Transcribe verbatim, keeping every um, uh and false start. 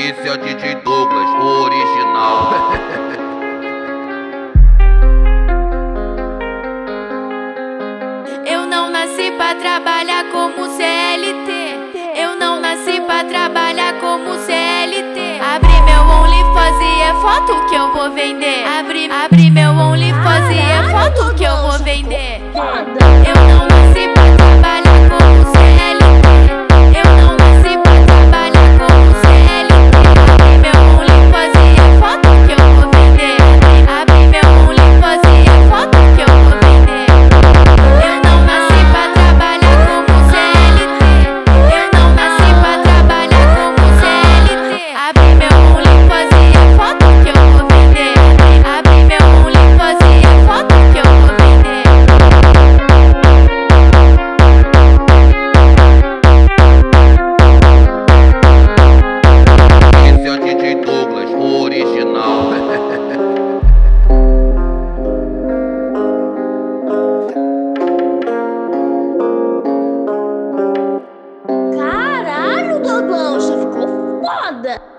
Esse é o D J Douglas, o original. Eu não nasci pra trabalhar como C L T. Eu não nasci pra trabalhar como C L T. Abri meu OnlyFans e é foto que eu vou vender. Abri, abri meu OnlyFans e é foto que eu vou vender. Eu não nasci pra trabalhar como C L T. Eu não nasci pra trabalhar como C L T. Abri meu OnlyFans e é foto que eu vou vender. Abri meu OnlyFans e é foto que eu vou vender. Eu não nasci pra trabalhar como C L T. Eu não nasci pra trabalhar como C L T. Abri meu OnlyFans e é foto que eu vou vender. Abri meu OnlyFans e é foto que eu vou vender. Esse é o D J Douglas, o original. Caralho, Douglas, você ficou foda!